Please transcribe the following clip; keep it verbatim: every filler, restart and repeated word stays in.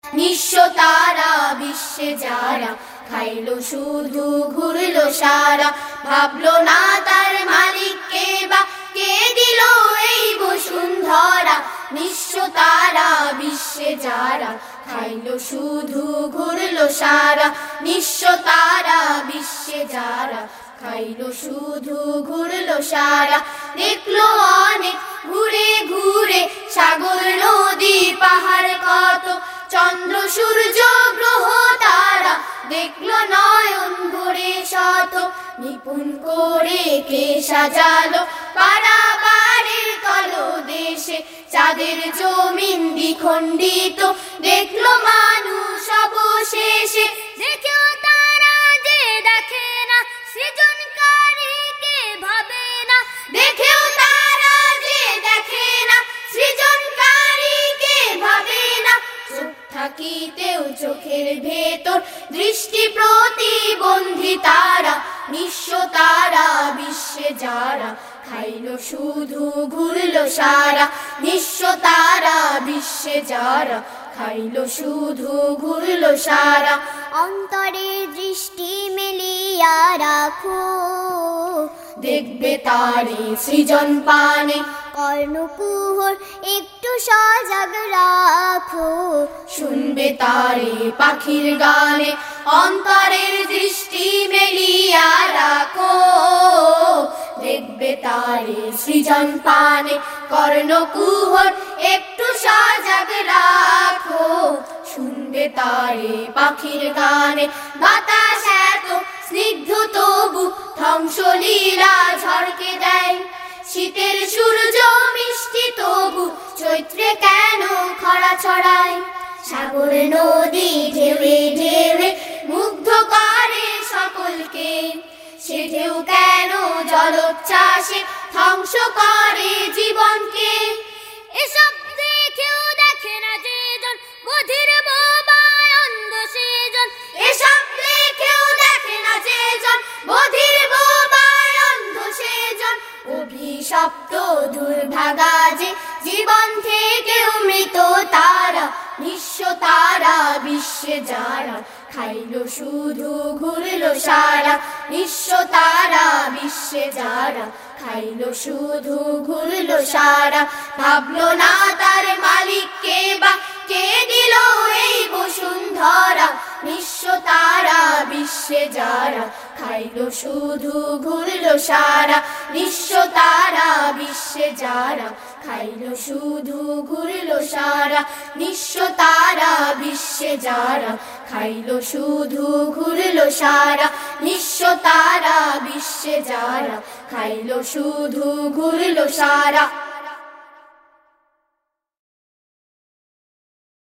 নিঃস্ব তারা বিশ্বে যারা খাইলো শুধু ঘুরলো সারা, ভাবলো না তার মালিক কে বা কে দিল এই বসুন্ধরা। নিঃস্ব তারা বিশ্বে যারা খাইলো শুধু ঘুরলো সারা, নিঃস্ব তারা বিশ্বে যারা খাইলো শুধু ঘুরলো সারা। দেখলো অনেক ঘুরে ঘুরে সাগর নদী পাহাড় কত, চন্দ্র সূর্য গ্রহ তারা দেখলো নয়ন ভরে শত। নিপুণ করে কে সাজালো পারাবারের তলদেশে, চাঁদের জমিন দ্বিখণ্ডিত দেখলো মানুষ অবশেষে। দেখেও তারা যে দেখে না, সৃজনকারীকে ভাবে না। দেখেও তারা যে দেখে না, সৃজনকারীকে ভাবে না। চোখ থাকিতেও চোখের ভেতর দৃষ্টি প্রতিবন্ধী তারা, নিঃস্ব তারা বিশ্বে যারা খাইলো শুধু ঘুরলো সারা, নিঃস্ব তারা বিশ্বে যারা খাইলো শুধু ঘুরলো সারা। অন্তরে দৃষ্টি মেলিয়া রাখো, দেখবে তারে সৃজন পানে। কর্ণকুহর একটু সজাগ রাখো, শুনবে তারে পাখির গানে। অন্তরের দৃষ্টি মেলিয়া রাখো, দেখবে তারে সৃজন পানে। কর্ণকুহর একটু সজাগ রাখো, শুনবে তারে পাখির গানে। বাতাস এত স্নিগ্ধ তবু ধ্বংসলীলা ঝড়কে দেয়, শীতের সূর্য মিষ্টি তবু চৈত্রে কেন খরা ছড়ায়। সাগর নদী ঢেউে ঢেউে মুগ্ধ করে সকলকে, সে ঢেউ কেন জলোচ্ছ্বাসে ধ্বংস করে জীবনকে। এসব দেখেও দেখে না যেজন, বধির বোবায় অন্ধ সেজন। এসব দেখেও দেখে না যেজন, বধির বোবায় অন্ধ সেজন। অভিশপ্ত দুর্ভাগা যে জীবন থেকেও মৃত তারা, নিঃস্ব তারা বিশ্বে যারা খাইলো শুধু ঘুরলো সারা, নিঃস্ব তারা বিশ্বে যারা খাইলো শুধু ঘুরলো সারা। ভাবলো না তার মালিক কে বা কে দিল এই বসুন্ধরা, নিঃস্ব তারা বিশ্বে যারা খাইলো শুধু ঘুরলো সারা, নিঃস্ব তারা বিশ্বে যারা খাইলো শুধু ঘুরলো সারা, নিঃস্ব তারা বিশ্বে যারা খাইলো শুধু ঘুরলো সারা, নিঃস্ব তারা বিশ্বে যারা খাইলো শুধু ঘুরলো সারা।